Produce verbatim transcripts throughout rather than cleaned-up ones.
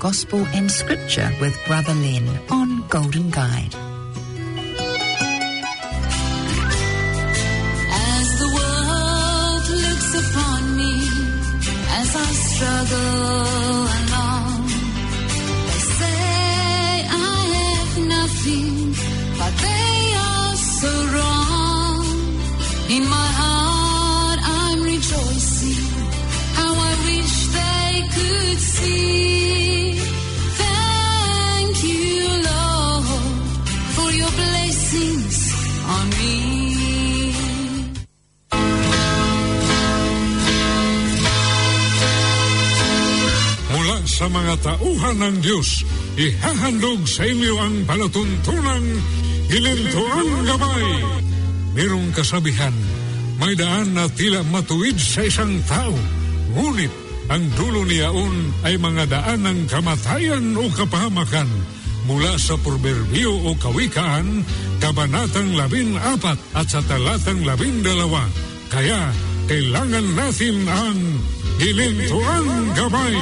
Gospel and Scripture with Brother Len on Golden Guide. As the world looks upon me, as I struggle along, they say I have nothing, but they are so wrong. In my heart I'm rejoicing, how I wish they could see. Thank you, Lord, for your blessings on me. Mula sa mga tauhan ng Diyos, ihahandog sa inyo ang palatuntunang Ginintuang Gabay. Mayroong kasabihan, may daan na tila matuwid sa isang tao, ngunit ang dulo niyaon ay mga daan ng kamatayan o kapahamakan. Mula sa Proverbio o Kawikaan, Kabanatang labing apat at sa talatang labing dalawa. Kaya kailangan natin ang Ginintuang Gabay.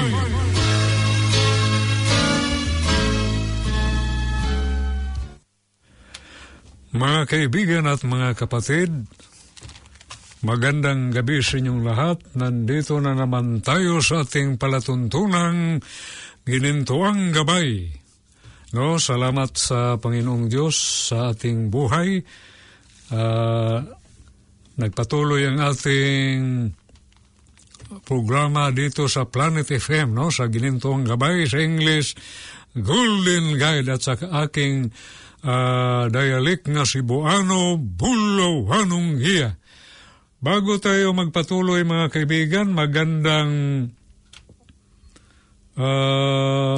Mga kaibigan at mga kapatid, magandang gabi sa inyong lahat. Nandito na naman tayo sa ating palatuntunang Ginintuang Gabay. No, salamat sa Panginoong Diyos sa ating buhay. Uh, nagpatuloy ang ating programa dito sa Planet F M, no, sa Ginintuang Gabay, sa English, Golden Guide, at sa aking uh, dialect na Cebuano, Bulawanong Hiya. Bago tayo magpatuloy mga kaibigan, magandang uh,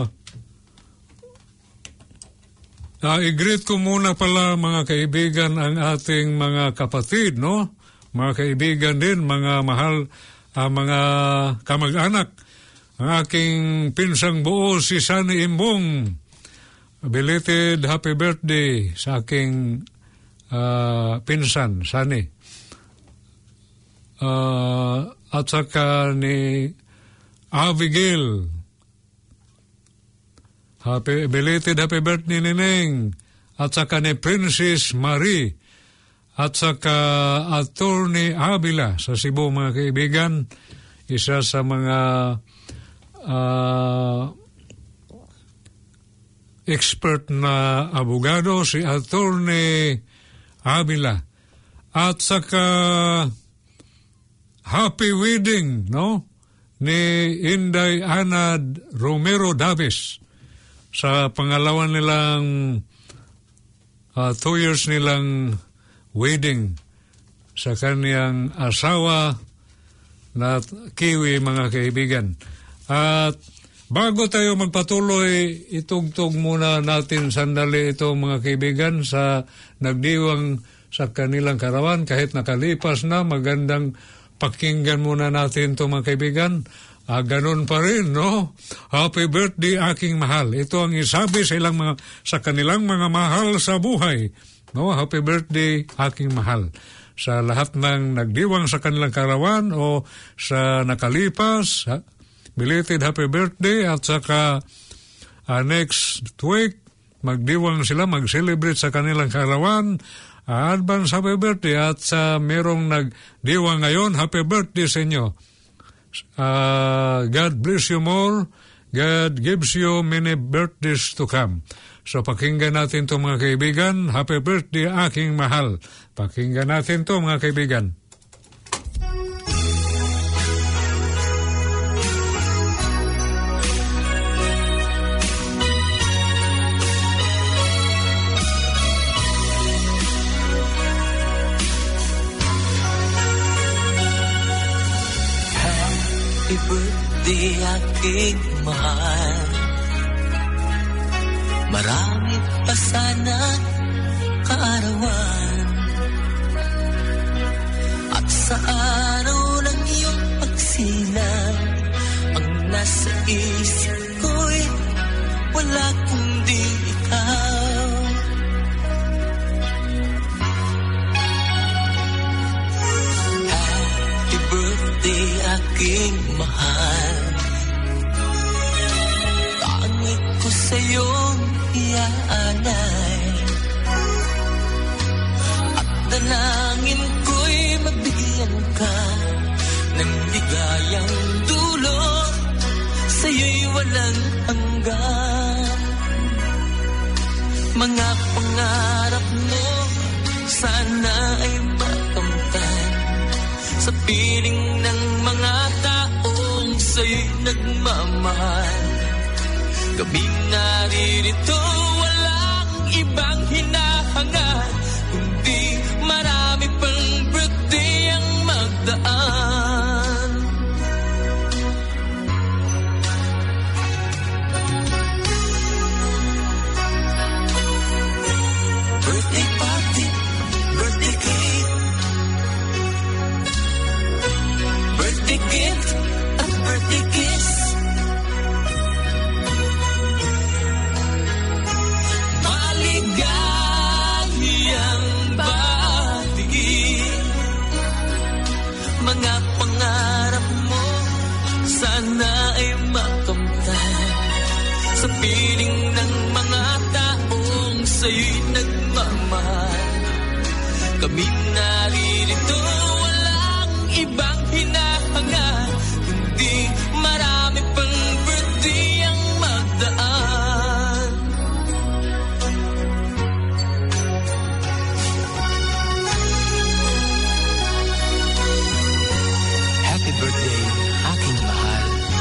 uh, i-greet ko muna pala mga kaibigan ang ating mga kapatid, no? Mga kaibigan din, mga mahal, uh, mga kamag-anak. Ang aking pinsang buo si Sunny Imbong. Belated happy birthday sa aking uh, pinsan, Sunny. Uh, at saka ni Abigail, happy, belated happy birthday ni Neng. At saka ni Princess Marie, at saka Attorney Abila sa Cebu mga kaibigan, isa sa mga uh, expert na abogado, si Attorney Abila. At saka happy wedding, no? Ni Inday Ana Romero Davis sa pangalawan nilang uh, two years nilang wedding sa kaniyang asawa na Kiwi mga kaibigan. At bago tayo magpatuloy, itugtog muna natin sandali ito mga kaibigan sa nagdiwang sa kanilang karawan kahit nakalipas na. Magandang pakinggan muna natin ito mga kaibigan. Ah, ganun pa rin, no? Happy birthday aking mahal. Ito ang isabi sa ilang mga, sa kanilang mga mahal sa buhay. No? Happy birthday aking mahal. Sa lahat ng nagdiwang sa kanilang karawan o sa nakalipas, ha? Belated happy birthday. At saka uh, next week, magdiwang sila, mag-celebrate sa kanilang karawan. Uh, advance happy birthday. At sa uh, merong nagdiwang ngayon, happy birthday sa inyo. Uh, God bless you more. God gives you many birthdays to come. So pakinggan natin to mga kaibigan. Happy birthday aking mahal. Pakinggan natin to mga kaibigan. Happy birthday aking mahal. Marami pa sana kaarawan. At sa araw ng iyong pagsilang, ang nasa isip ko'y wala kundi ikaw. Happy birthday aking mahal. sa iyong iaalay. At dalangin ko'y mabigyan ka ng ligayang dulot, sa iyo'y walang hanggan. Mga pangarap mo sana ay makamtan sa piling ng mga taong sa'yo'y nagmamahal. Kaming naririto, walang ibang hinahangad, kundi marami pang birthday ang magdaan. Birthday party, birthday cake, birthday gift at birthday kiss. Maligayang bati, mga pangarap mo sana ay makamtan sa piling ng mga taong sa'yo'y nagmamahal. Kami naririto, walang ibang hinahangad, kundi marami pang birthday ang magdaan. Happy birthday, aking mahal.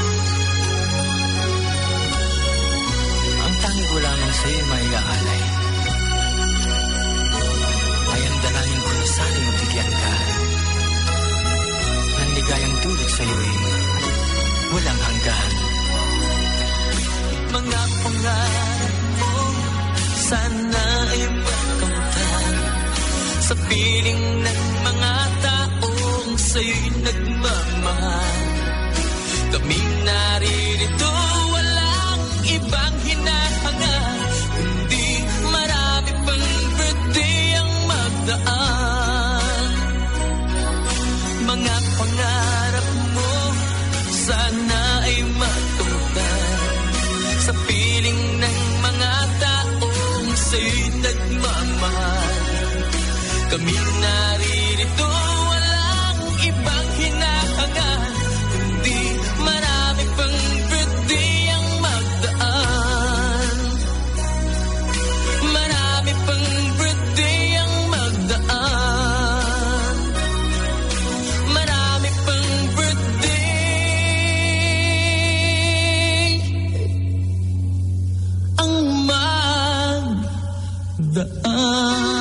Ang tangi ko lamang sa'yo may aalay. Ay ang dalangin ko na sana'y mabigyan ka ng ligayang dulot sa'yo'y walang hanggan. Mga pangarap mo sana ay makamtan sa piling ng mga taong sa'yo'y nagmamahal. Kaming naririto, walang ibang hinahangad, kundi marami pang birthday ang magdaan. Mga pangarap mo sana ay makamtan sa piling ng mga taong sa'yo'y nagmamahal. Kaming naririto, walang ibang hinahangad, kundi marami pang birthday ang magdaan. Marami pang birthday ang magdaan. Marami pang birthday ang magdaan.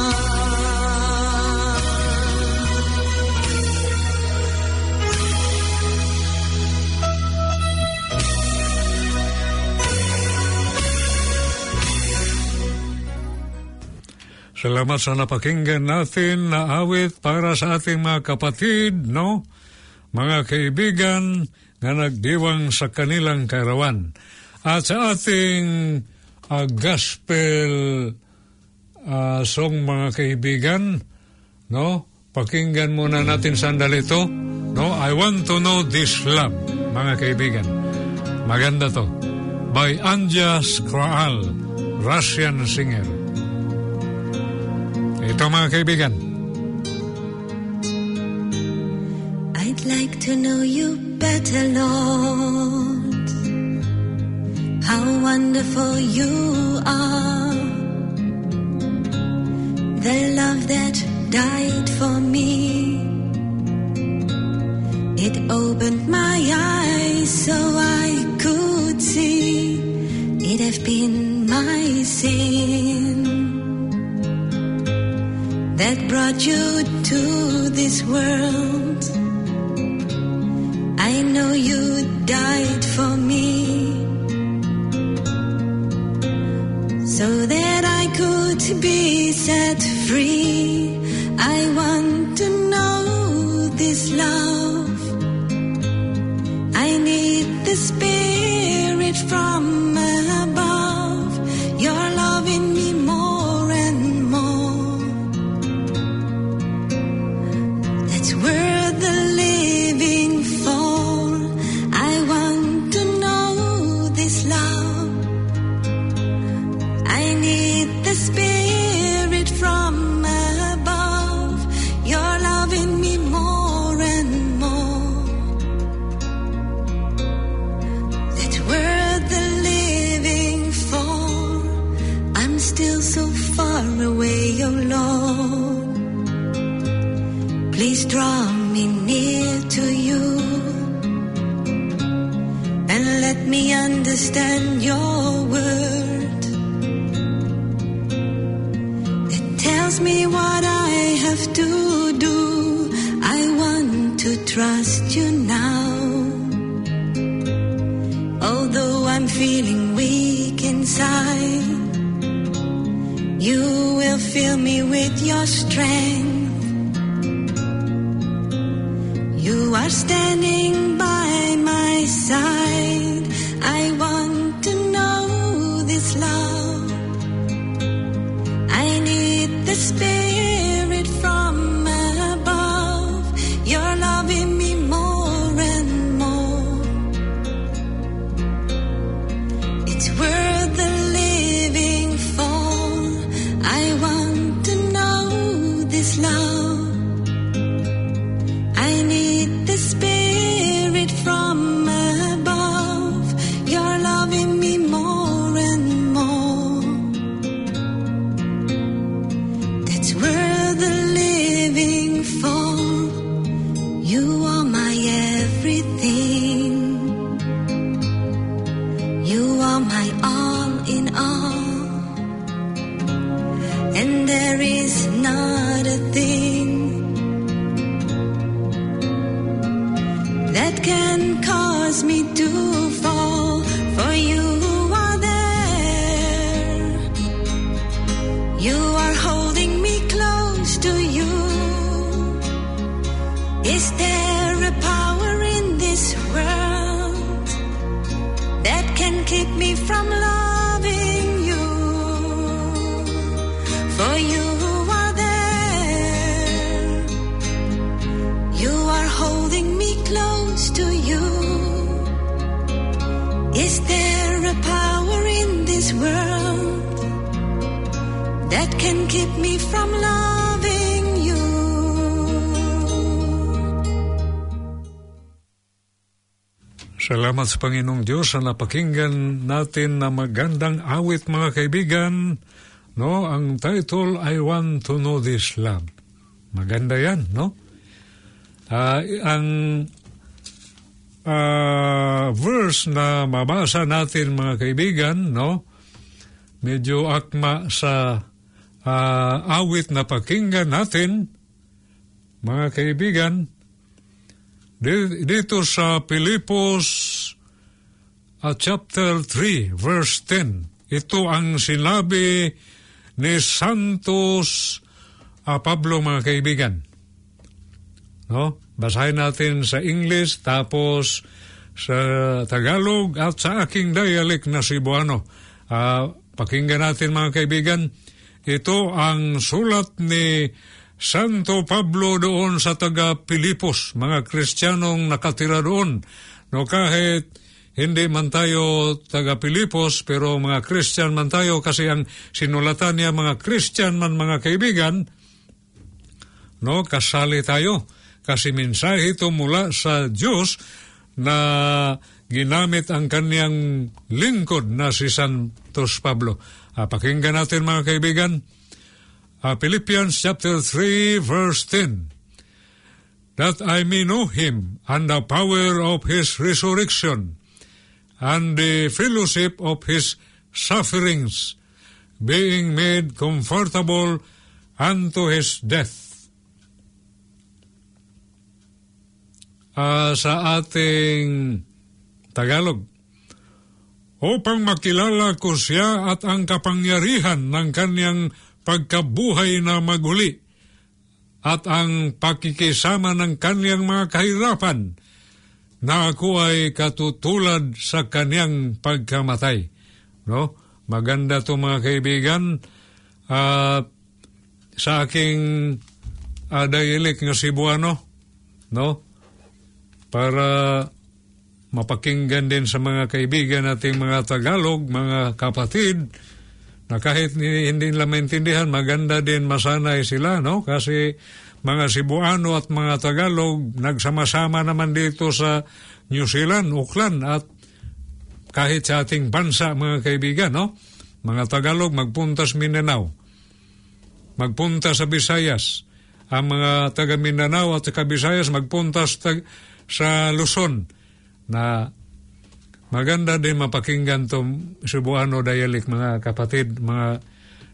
Salamat sa napakinggan natin na awit para sa ating mga kapatid, no? Mga kaibigan na nagdiwang sa kanilang kaarawan. At sa ating uh, gospel uh, song, mga kaibigan, no? Pakinggan muna natin sandali ito, no? I Want to Know This Love, mga kaibigan. Maganda to. By Anja Skral, Russian singer. Ito, mga kaibigan. I'd like to know you better, Lord. How wonderful you are. The love that died for me. It opened my eyes so I could see it have been my sin that brought you to this world. I know you died for me so that I could be set free. I want to know this love. I need the Spirit from above. Your love in me more and more. That's worth the living for. I want to know this love. still so far away, oh Lord. Please draw me near to you and let me understand your word. It tells me what I have to do. I want to trust you now. Although I'm feeling weak inside, you will fill me with your strength. You are standing by my side. I want to know this love. I need the Spirit from above. You're loving me more and more. It's worth the living for. I want to know this love. I need the Spirit from above. You're loving me more and more. That's worth the living for. You are my everything. You are my all in all. And there is not a thing that can cause me to fall, for you are there. You are holding me close to you. Is there a power in this world that can keep me from loving you? For you are there. You are holding me close to you. Is there a power in this world that can keep me from loving you? Salamat sa Panginoong Diyos sa napakinggan natin na magandang awit, mga kaibigan. No, ang title, I Want to Know This Love. Maganda yan, no? Uh, ang uh, verse na mabasa natin, mga kaibigan, no, medyo akma sa uh, awit na pakinggan natin, mga kaibigan, dito sa Pilipos uh, chapter three verse ten. Ito ang sinabi ni Santos uh, Pablo, mga kaibigan. No? Basahin natin sa English, tapos sa Tagalog at sa aking dialect na Cebuano. Uh, pakinggan natin, mga kaibigan. Ito ang sulat ni Santo Pablo doon sa taga Pilipos, mga Kristiyanong nakatira doon. No, kahit hindi man tayo taga Pilipos, pero mga Kristiyan man tayo, kasi ang sinulatan niya mga Kristiyan man, mga kaibigan, no, kasali tayo. Kasi mensahe ito mula sa Diyos na ginamit ang kanyang lingkod na si Santos Pablo. Uh, pakinggan natin, mga kaibigan. Uh, Philippians chapter three verse ten. That I may know him and the power of his resurrection and the fellowship of his sufferings, being made comfortable unto his death. Uh, sa ating Tagalog, upang makilala ko siya at ang kapangyarihan ng kanyang pagkabuhay na maguli at ang pakikisama ng kanyang mga kahirapan, na ako ay katutulad sa kanyang pagkamatay. No? Maganda to, mga kaibigan. Uh, sa aking uh, dialect ng Cebuano, no? Para mapakinggan din sa mga kaibigan nating mga Tagalog, mga kapatid, na kahit hindi nila maintindihan, maganda din masanay sila, no? Kasi mga Cebuano at mga Tagalog, nagsama-sama naman dito sa New Zealand, Auckland, at kahit sa ating bansa, mga kaibigan, no? mga Tagalog, magpunta sa Mindanao. Magpunta sa Visayas. Ang mga taga Mindanao at taga Visayas magpunta sa, sa Luzon. Na maganda din mapakinggan itong Cebuano dialect, mga kapatid, mga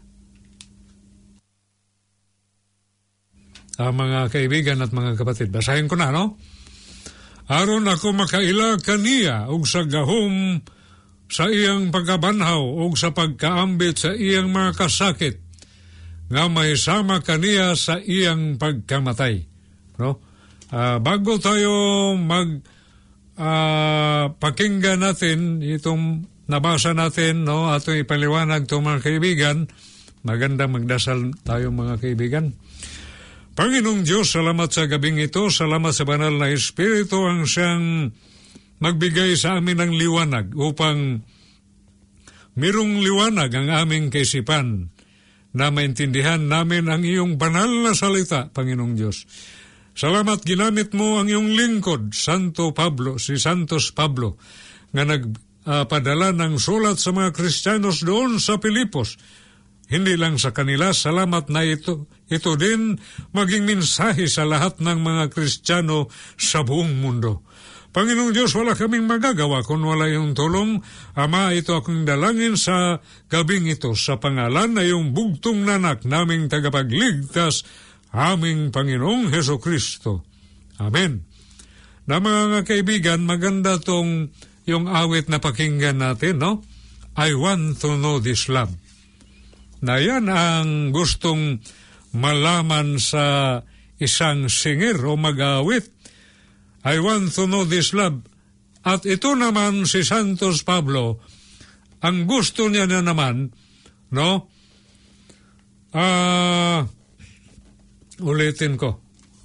uh, mga kaibigan at mga kapatid. Basahin ko na, no? Aron ako makaila kaniya og sa gahom sa iyang pagkabanhaw og sa pagkaambit sa iyang mga kasakit nga may sama kaniya sa iyang pagkamatay. No? Uh, bago tayo mag uh, pakinggan natin itong nabasa natin, no, at ipaliwanag itong mga kaibigan, maganda magdasal tayo mga kaibigan. Panginoong Diyos, salamat sa gabing ito, salamat sa banal na Espiritu ang siyang magbigay sa amin ng liwanag upang mirong liwanag ang aming kaisipan na maintindihan namin ang iyong banal na salita, Panginoong Diyos. Salamat ginamit mo ang iyong lingkod, Santo Pablo, si Santos Pablo, nga nagpadala uh, ng sulat sa mga Kristiyanos doon sa Pilipos. Hindi lang sa kanila, salamat na ito, ito din maging mensahe sa lahat ng mga Kristiyano sa buong mundo. Panginoong Diyos, wala kaming magagawa kung wala iyong tulong. Ama, ito akong dalangin sa gabing ito sa pangalan na iyong bugtong nanak naming tagapagligtas, aming Panginoong Heso Kristo. Amen. Na mga kaibigan, maganda tong yung awit na pakinggan natin, no? I want to know this love. Na yan ang gustong malaman sa isang singer o mag-awit. I want to know this love. At ito naman si Santos Pablo, ang gusto niya na naman, no? Ah, uh, ulitin ko.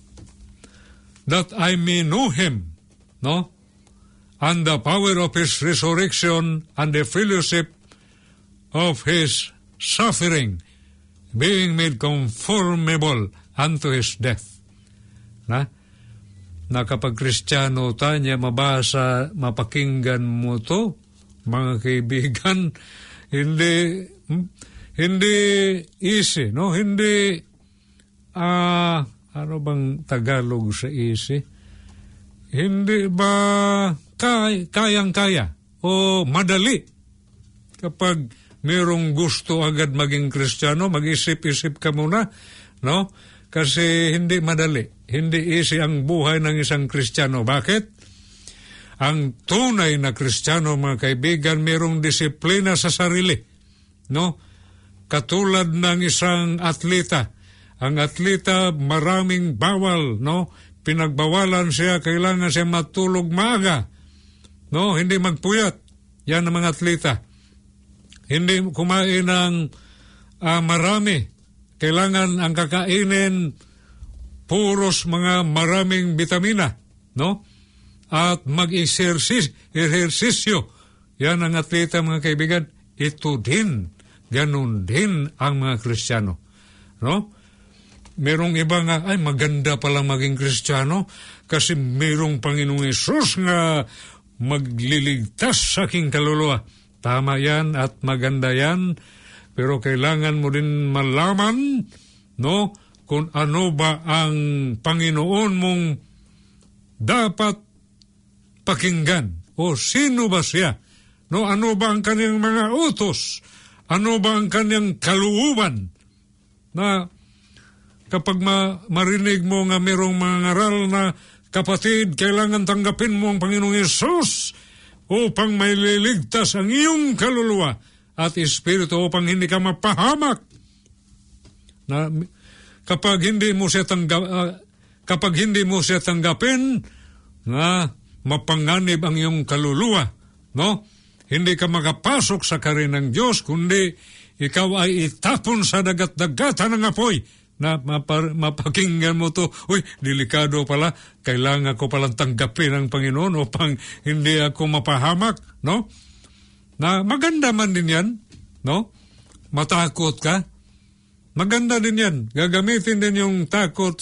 That I may know Him, no? And the power of His resurrection and the fellowship of His suffering, being made conformable unto His death. Na? Na kapag Kristiyano tanya, mabasa, mapakinggan mo to, mga kaibigan, hindi, hindi easy, no? Hindi, ah, uh, ano bang Tagalog sa easy? Hindi ba kay, kayang-kaya o madali kapag merong gusto agad maging Kristiyano, mag-isip-isip ka muna, no? Kasi hindi madali, hindi easy ang buhay ng isang Kristiyano. Bakit? Ang tunay na Kristiyano, mga kaibigan, merong disiplina sa sarili, no? Katulad ng isang atleta. Ang atleta, maraming bawal, no? Pinagbawalan siya, kailangan siya matulog maaga, no? Hindi magpuyat. Yan ang mga atleta. Hindi kumain ng uh, marami. Kailangan ang kakainin puros mga maraming bitamina, no? At mag-ehersisyo. Yan ang atleta, mga kaibigan. Ito din, ganun din ang mga Kristiyano, no? Merong iba nga, ay maganda palang maging Kristiyano kasi merong Panginoong Hesus nga magliligtas sa aking kaluluwa. Tama yan at maganda yan, pero kailangan mo din malaman, no, kung ano ba ang Panginoon mong dapat pakinggan o sino ba siya, no, ano ba ang kanyang mga utos, ano ba ang kanyang kalooban, na kapag ma- marinig mo nga merong mga ngaral na kapatid, kailangan tanggapin mo ang Panginoong Hesus upang may liligtas ang iyong kaluluwa at espiritu upang hindi ka mapahamak. Na kapag hindi mo siya tanggap, uh, kapag hindi mo siya tanggapin, na mapanganib ang iyong kaluluwa, no? Hindi ka makapasok sa karin ng Diyos, kundi ikaw ay itapon sa dagat-dagatan ng apoy. Na mapar, mapakinggan mo to, uy, delikado pala, kailangan ko palang tanggapin ang Panginoon upang hindi ako mapahamak, no? Na maganda man din yan, no? Matakot ka. Maganda din yan. Gagamitin din yung takot,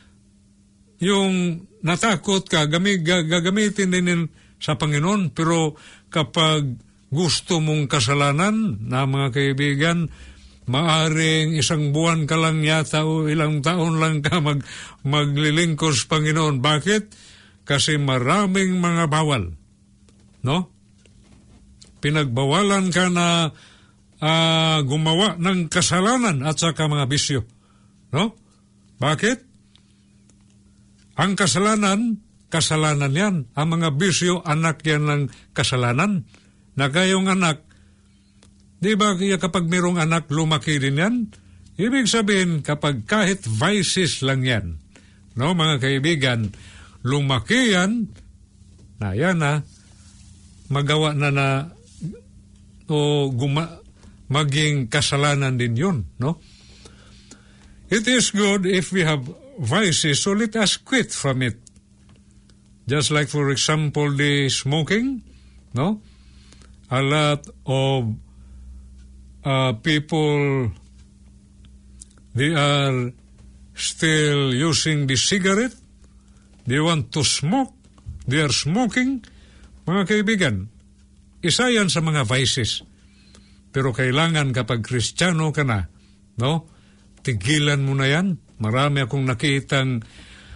yung natakot ka, gamit, gagamitin din yan sa Panginoon. Pero kapag gusto mong kasalanan na mga kaibigan, maaring isang buwan ka lang yata o ilang taon lang ka mag, maglilingkod sa Panginoon. Bakit? Kasi maraming mga bawal. No? Pinagbawalan ka na uh, gumawa ng kasalanan at saka mga bisyo. No? Bakit? Ang kasalanan, kasalanan yan. Ang mga bisyo, anak yan ng kasalanan. Na kayong anak, di ba kapag mayroong anak, lumaki din yan? Ibig sabihin, kapag kahit vices lang yan, no, mga kaibigan, lumaki yan, na yan na, magawa na na, o guma, maging kasalanan din yun, no? It is good if we have vices, so let us quit from it. Just like, for example, the smoking, no? A lot of uh, people, they are still using the cigarette. They want to smoke. They are smoking. Mga kaibigan, isa yan sa mga vices. Pero kailangan kapag Kristiyano ka na, no? Tigilan mo na yan. Marami akong nakitang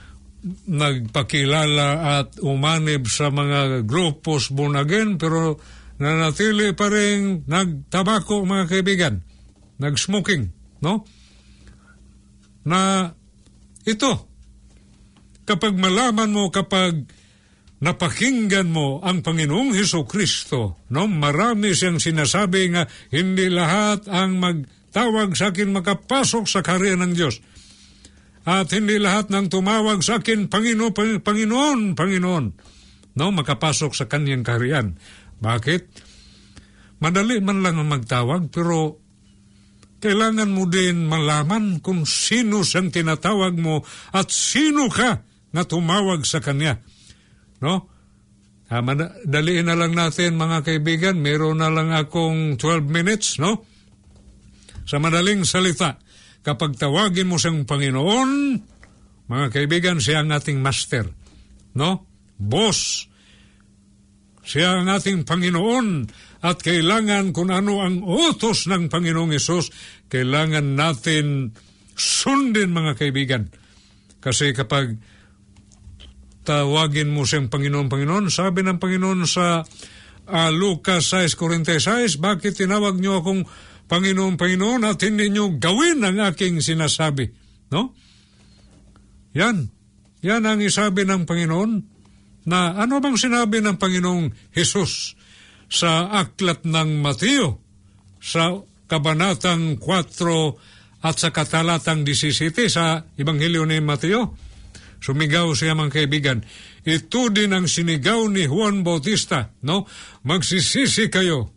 nagpakilala at umanib sa mga grupos born again, pero nanatili pa rin nagtabako, mga kaibigan, nagsmoking, no? Na ito, kapag malaman mo, kapag napakinggan mo ang Panginoong Hesukristo, no? Marami siyang sinasabi nga, hindi lahat ang magtawag sa akin makapasok sa kaharian ng Diyos. At hindi lahat ng tumawag sa akin, Panginoon, Panginoon, Panginoon, no? Makapasok sa kanyang kaharian. Bakit? Madali man lang ang magtawag, pero kailangan mo din malaman kung sino siyang tinatawag mo at sino ka na tumawag sa kanya. No? Ah, daliin na lang natin, mga kaibigan, meron na lang akong twelve minutes, no? Sa madaling salita, kapag tawagin mo siyang Panginoon, mga kaibigan, siya ang ating master, no? Boss. Siya ang ating Panginoon at kailangan kung ano ang utos ng Panginoong Hesus, kailangan natin sundin, mga kaibigan. Kasi kapag tawagin mo siyang Panginoon, Panginoon, sabi ng Panginoon sa uh, Lucas six forty-six, bakit tinawag niyo akong Panginoon, Panginoon at hindi niyo gawin ang aking sinasabi? No? Yan. Yan ang isabi ng Panginoon. Na ano bang sinabi ng Panginoong Hesus sa aklat ng Mateo sa kabanatang four at sa katalatang seventeen sa Ebanghelyo ni Mateo? Sumigaw siya, mga kaibigan. Ito din ang sinigaw ni Juan Bautista, no? Magsisisi kayo.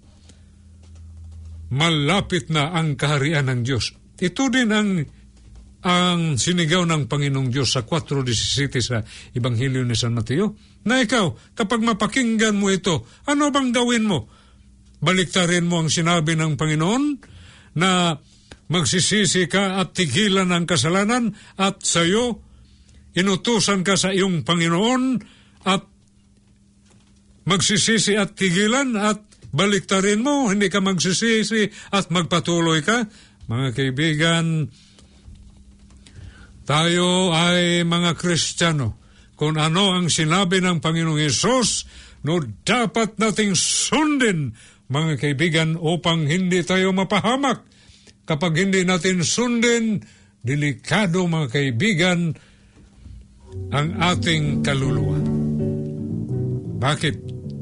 Malapit na ang kaharian ng Diyos. Ito din ang ang sinigaw ng Panginoong Diyos sa four seventeen sa Ebanghelyo ni San Mateo. Na ikaw, kapag mapakinggan mo ito, ano bang gawin mo? Baliktarin mo ang sinabi ng Panginoon na magsisisi ka at tigilan ang kasalanan at sa'yo, inutusan ka sa iyong Panginoon at magsisisi at tigilan at baliktarin mo, hindi ka magsisisi at magpatuloy ka. Mga kaibigan, tayo ay mga Kristiyano. Kung ano ang sinabi ng Panginoong Hesus, no, dapat nating sundin, mga kaibigan, upang hindi tayo mapahamak. Kapag hindi natin sundin, delikado, mga kaibigan, ang ating kaluluwa. Bakit?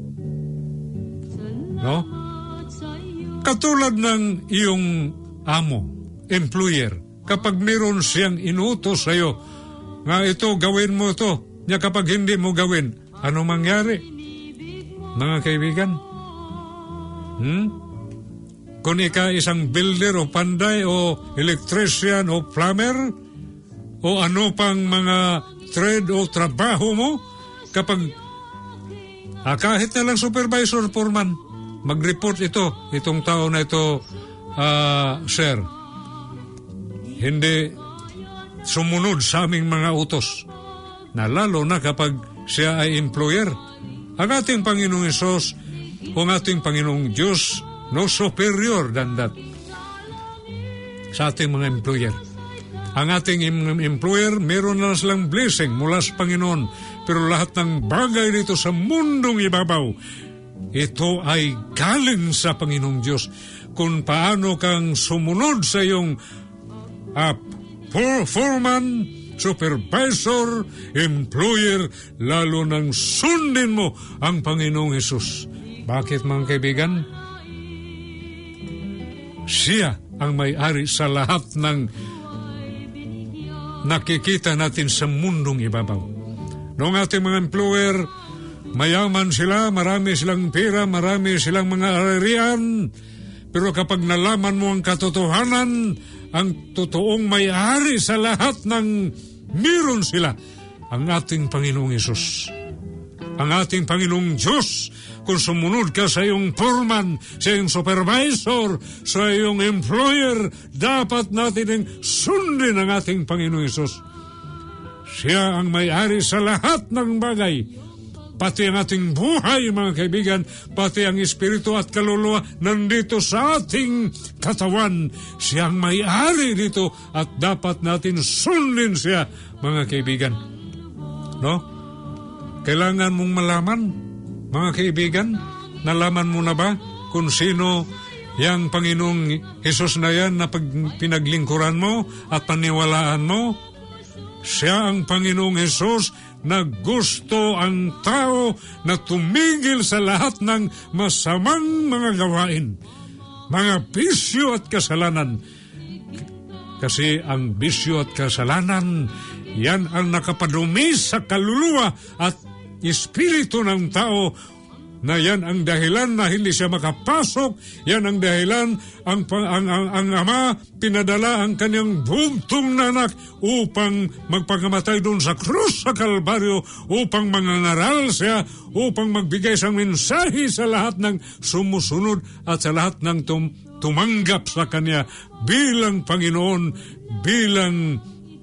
No? Katulad ng iyong amo, employer, kapag meron siyang inutos sa iyo, nga ito, gawin mo ito, niya kapag hindi mo gawin, ano mangyari? Mga kaibigan? Hmm? Kung ika isang builder o panday o electrician o plumber o ano pang mga trade o trabaho mo, kapag ah, kahit na lang supervisor, foreman, mag-report ito, itong tao na ito, uh, sir, hindi sumunod sa aming mga utos. Na lalo na kapag siya ay employer. Ang ating Panginoong Hesus, ang ating Panginoong Diyos no superior than that sa ating mga employer. Ang ating employer, meron na silang blessing mula sa Panginoon. Pero lahat ng bagay dito sa mundong ibabaw, ito ay galing sa Panginoong Diyos. Kung paano kang sumunod sa iyong uh, foreman, supervisor, employer, lalo nang sundin mo ang Panginoong Hesus. Bakit mga kaibigan? Siya ang may-ari sa lahat ng nakikita natin sa mundong ibabaw. Noong ating mga employer, mayaman sila, marami silang pera, marami silang mga ararian. Pero kapag nalaman mo ang katotohanan, ang totoong may-ari sa lahat ng meron sila, ang ating Panginoong Hesus. Ang ating Panginoong Diyos. Kung sumunod ka sa iyong foreman, sa iyong supervisor, sa iyong employer, dapat natin sundin ang ating Panginoong Hesus. Siya ang may-ari sa lahat ng bagay. Pati ang ating buhay, mga kaibigan, pati ang espiritu at kaluluwa nandito sa ating katawan. Siya ang may-ari dito at dapat natin sundin siya, mga kaibigan. No? Kailangan mong malaman, mga kaibigan, nalaman mo na ba kung sino yang Panginoong Hesus na yan na pag pinaglingkuran mo at paniwalaan mo? Siya ang Panginoong Hesus na gusto ang tao na tumigil sa lahat ng masamang mga gawain, mga bisyo at kasalanan. Kasi ang bisyo at kasalanan, yan ang nakapadumi sa kaluluwa at espiritu ng tao, na yan ang dahilan na hindi siya makapasok. Yan ang dahilan ang, ang, ang, ang ama pinadala ang kanyang bugtong na anak upang magpagamatay doon sa krus sa Kalbaryo, upang mangangaral siya, upang magbigay siyang mensahe sa lahat ng sumusunod at sa lahat ng tum, tumanggap sa kanya bilang Panginoon, bilang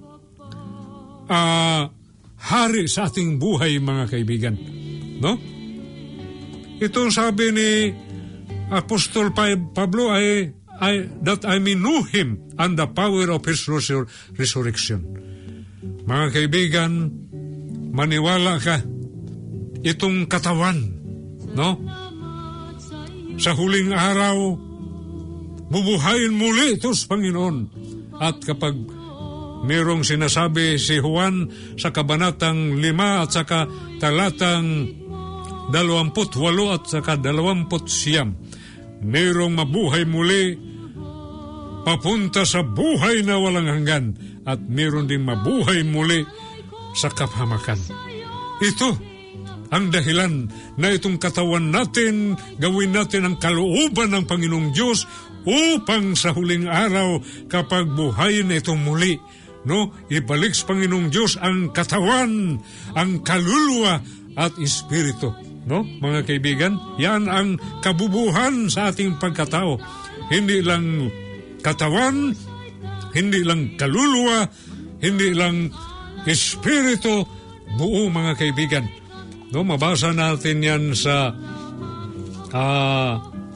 uh, hari sa ating buhay, mga kaibigan. No? Ito sabi ni Apostol Pablo ay, ay that I may know Him and the power of His resur- resurrection. Mga kaibigan, maniwala ka, itong katawan, no? Sa huling araw, bubuhayin muli ito sa Panginoon. At kapag merong sinasabi si Juan sa kabanatang lima at saka talatang dalawamput walo at saka dalawamput siyam, merong mabuhay muli papunta sa buhay na walang hanggan, at meron ding mabuhay muli sa kapahamakan. Ito ang dahilan na itong katawan natin, gawin natin ang kalooban ng Panginoong Diyos upang sa huling araw, kapag buhayin ito muli, no, ibalik sa Panginoong Diyos ang katawan, ang kaluluwa at espiritu. No, mga kaibigan, yan ang kabubuhan sa ating pagkatao. Hindi lang katawan, hindi lang kaluluwa, hindi lang espiritu, buo, mga kaibigan. No, mabasa natin yan sa uh,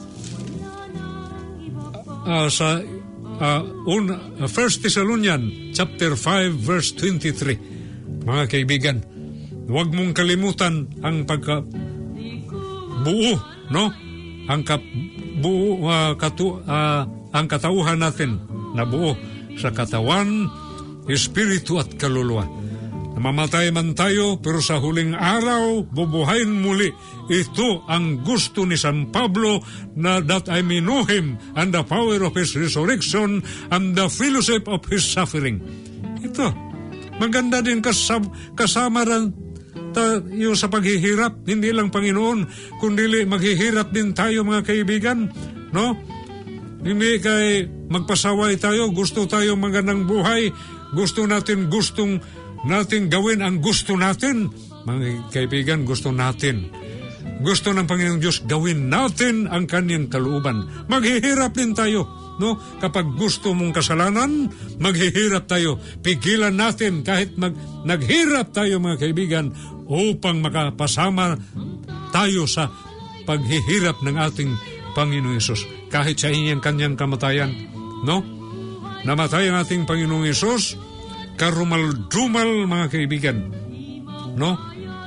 uh, sa uh, un, uh, First Thessalonians chapter five verse twenty-three. Mga kaibigan, huwag mong kalimutan ang pagka buo, no? Ang kap, buo, uh, katu, uh, ang katauhan natin na buo sa katawan, espiritu at kaluluwa. Namamatay man tayo, pero sa huling araw, bubuhayin muli. Ito ang gusto ni San Pablo, na that I may know Him and the power of His resurrection and the fellowship of His suffering. Ito, maganda din kasam, kasama rin yung sa paghihirap, hindi lang Panginoon, kundi maghihirap din tayo, mga kaibigan, no? Hindi kay magpasaway tayo, gusto tayo magandang buhay, gusto natin, gustong natin gawin ang gusto natin. Mga kaibigan, gusto natin, gusto ng Panginoong Diyos, gawin natin ang kanyang kalooban. Maghihirap din tayo, no? Kapag gusto mong kasalanan, maghihirap tayo. Pigilan natin kahit mag, naghirap tayo, mga kaibigan, upang makapasama tayo sa paghihirap ng ating Panginoong Hesus. Kahit sa inyang kanyang kamatayan, no? Namatay ang ating Panginoong Hesus, karumal-dumal, mga kaibigan, no?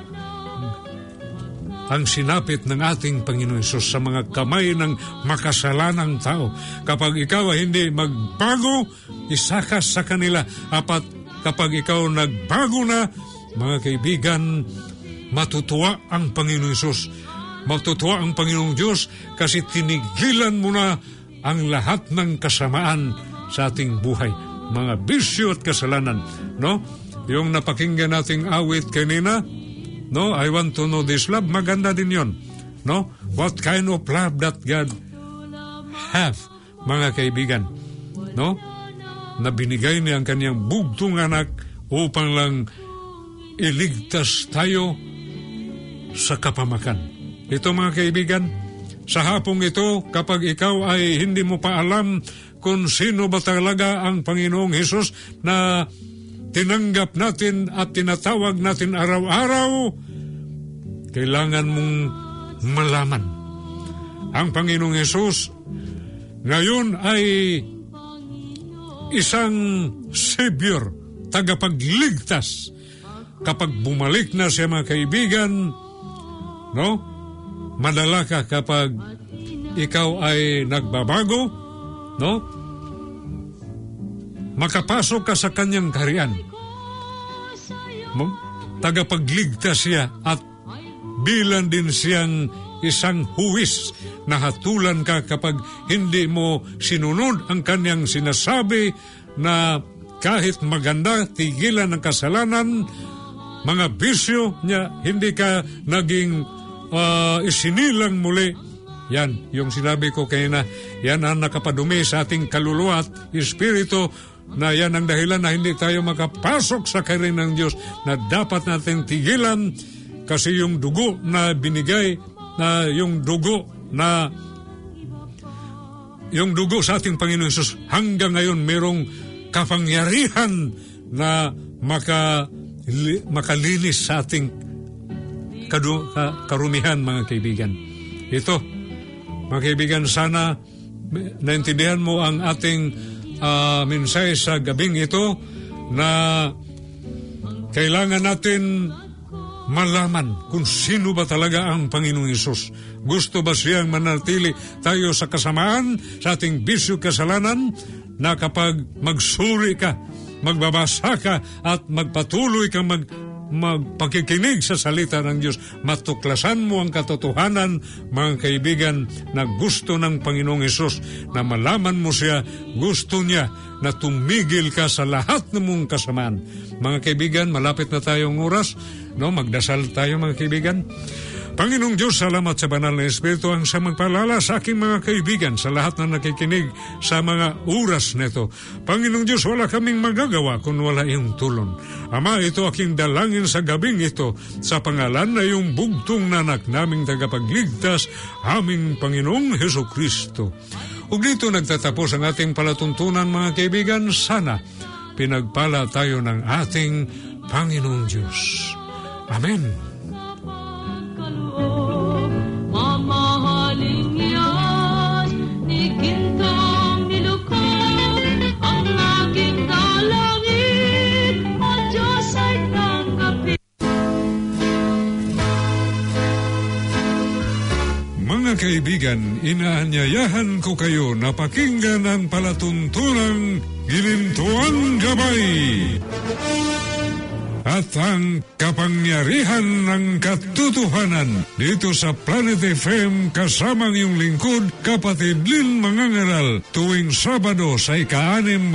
Ang sinapit ng ating Panginoong Hesus sa mga kamay ng makasalanang tao. Kapag ikaw ay hindi magbago, isakas sa kanila. Apat, kapag ikaw nagbago na, mga kaibigan, matutuwa ang Panginoong Hesus. Matutuwa ang Panginoong Diyos kasi tinigilan mo na ang lahat ng kasamaan sa ating buhay. Mga bisyo at kasalanan, no? Yung napakinggan nating awit kanina, no, I want to know this love. Maganda din yon, no? What kind of love that God have, mga kaibigan, no? Na binigay niya ang kanyang bugtong anak upang lang iligtas tayo sa kapamakan. Ito, mga kaibigan, sa hapong ito, kapag ikaw ay hindi mo pa alam kung sino ba talaga ang Panginoong Hesus na tinanggap natin at tinatawag natin araw-araw, kailangan mong malaman. Ang Panginoong Hesus ngayon ay isang Savior, tagapagligtas. Kapag bumalik na siya, mga kaibigan, no? Madala ka kapag ikaw ay nagbabago, no? Makapasok ka sa kanyang kaharian. Tagapagligtas siya at bilang din siyang isang huwis na hatulan ka kapag hindi mo sinunod ang kanyang sinasabi na kahit maganda, tigilan ng kasalanan, mga bisyo niya, hindi ka naging uh, isinilang muli. Yan, yung sinabi ko kanina, yan ang nakapadumi sa ating kaluluwa at espiritu, na yan ang dahilan na hindi tayo makapasok sa kaharian ng Diyos, na dapat natin tigilan kasi yung dugo na binigay, na yung dugo na yung dugo sa ating Panginoon Hesus hanggang ngayon merong kapangyarihan na maka, li, makalinis sa ating kadu, ka, karumihan, mga kaibigan. Ito, mga kaibigan, sana naintindihan mo ang ating uh, mensahe sa gabing ito, na kailangan natin malaman kung sino ba talaga ang Panginoong Hesus. Gusto ba siyang manatili tayo sa kasamaan, sa ating bisyo kasalanan, na kapag magsuri ka, magbabasa ka, at magpatuloy kang mag, magpakikinig sa salita ng Diyos, matuklasan mo ang katotohanan, mga kaibigan, na gusto ng Panginoong Hesus, na malaman mo siya, gusto niya na tumigil ka sa lahat ng mong kasamaan. Mga kaibigan, malapit na tayong oras, no? Magdasal tayo, mga kaibigan. Panginoong Diyos, salamat sa banal na Espiritu ang sa magpalala sa aking mga kaibigan, sa lahat na nakikinig sa mga oras nito. Panginoong Diyos, wala kaming magagawa kung wala iyong tulong. Ama, ito aking dalangin sa gabing ito, sa pangalan na iyong bugtong nanak naming tagapagligtas, aming Panginoong Hesukristo. Ug dito nagtatapos ang ating palatuntunan, mga kaibigan. Sana pinagpala tayo ng ating Panginoong Diyos. Amen. Mamahalin yan, ni Gintong nilukod, ang aking dalangin, o Diyos ay tanggapin. Mga kaibigan, inaanyayahan ko kayo na pakinggan ang palatuntunang Ginintuang Gabay at ang kapangyarihan ng katotohanan dito sa Planet F M, kasama ang iyong lingkod, Kapatid Lin Mangangaral, tuwing Sabado sa ika-anim